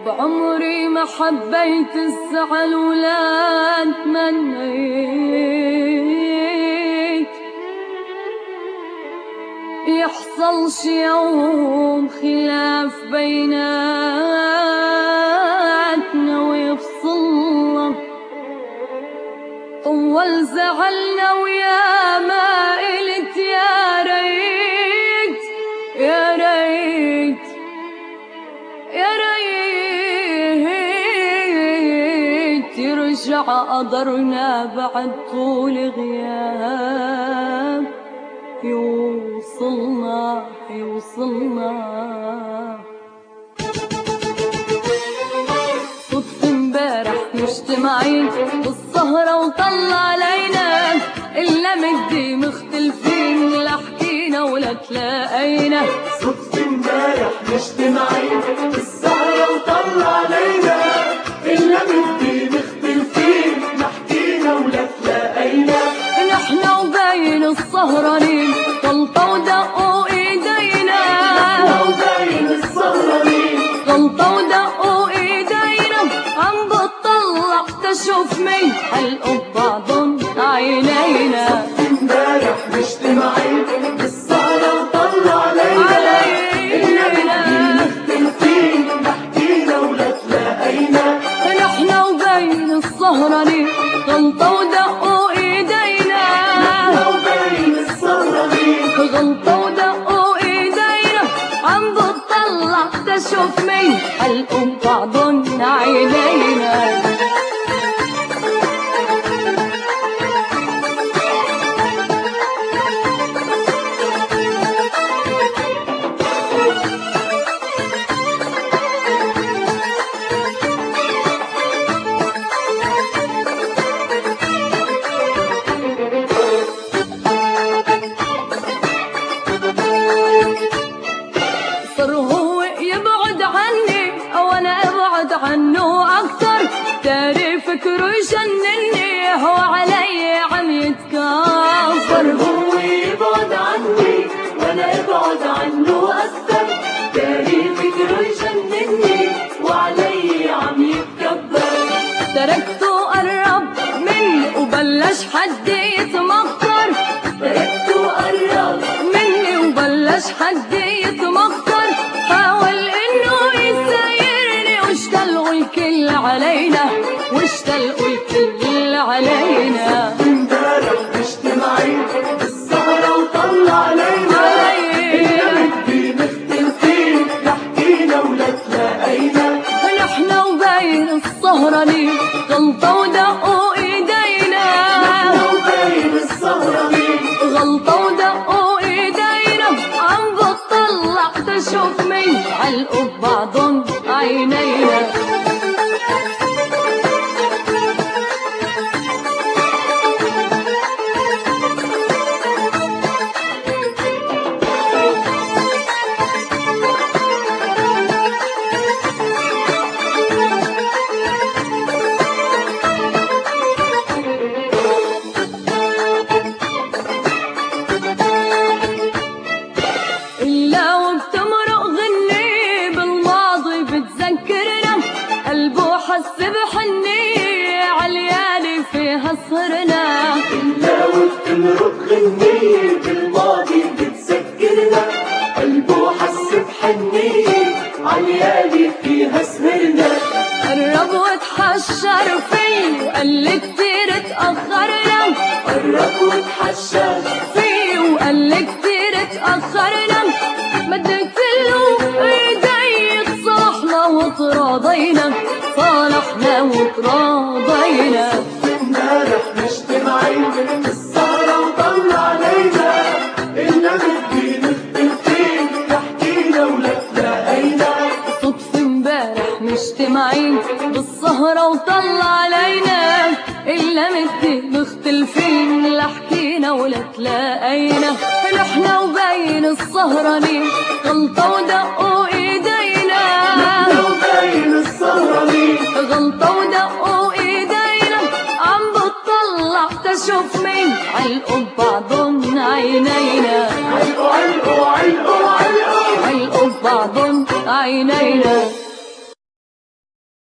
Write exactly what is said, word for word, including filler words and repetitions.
بعمري ما حبيت الزعل ولا تمنيت يحصل شي يوم خلاف بيناتنا ويفصلنا. طول زعلنا ويا ما قلت يا ريت يا ريت يا ريت يرجع قدرنا بعد طول غياب يوصلنا يوصلنا. صدف امبارح مجتمعين بالسهرة وطلع علينا إلا مدي مختلفين لا حكينا ولا تلاقينا. صدف امبارح مجتمعين بالسهرة وطلع علينا إلا مدي مختلفين لا حكينا ولا تلاقينا. نحن وباين السهرانين غلطة ودقوا ايدينا. نحن وباين السهرانين غلطة ودقوا ايدينا. عم بتطلع تشوف مين حلقوا ببعضن عينينا. صدف امبارح مجتمعين بالسهرة وطلع علينا إلا مدي مختلفين لا حكينا ولا تلاقينا. نحن وباين السهرانين غلطة ودقوا ايدينا. نحن وباين السهرانين غلطة ودقوا ايدينا. عم بتطلع تشوف مين حلقوا ببعضن عينينا. صار هو يبعد عني او انا ابعد عنه اكتر. داري فكره يجنني هو علي عم يتكاثر. هو يبعد عني وانا ابعد عنه اكثر. داري فكره يجنني وعلي عم يتكبر. تركته قرب مني وبلش حد يتمخر. تركته قرب مني وبلش حد يتمخر. حاول انه يسايرني واشتلقوا الكل علينا واشتلقوا الكل علينا. امبارح مجتمعين بالسهرة وطلع علينا إلا مدي مختلفين لا حكينا ولا تلاقينا. نحن وباين السهرانين غلطة ودقوا ايدينا. نحن وباين السهرانين غلطة ودقوا ايدينا. عم بتطلع تشوف مين علقوا ببعضن عينينا. إلا وبتمرق غني بالماضي بتذكرنا. قلبه حس بحنية عالليالي فيها سهرنا. إلا وبتمرق غنية بالماضي بتذكرنا. قلبه حس بحنية عالليالي فيها سهرنا. قرب وتحشر فيه وقال لي كتير تأخرنا. قرب وتحشر فيه وقال لي كتير تأخرنا. بدك له ايديك صالحنا وتراضينا. صالحنا وتراضينا. امبارح مجتمعين بالسهرة وطلع علينا إلا مدي مختلفين لا حكينا ولا تلاقينا. صدف امبارح مجتمعين بالسهرة وطلع علينا إلا مدي مختلفين لا حكينا ولا تلاقينا. نحن وباين السهرانين غلطة ودقوا ايدينا. نحن وباين السهرانين غلطة ودقوا ايدينا. عم بتطلع تشوف مين علقوا ببعضن عينينا. علقوا علقوا علقوا علقوا علقوا ببعضن عينينا.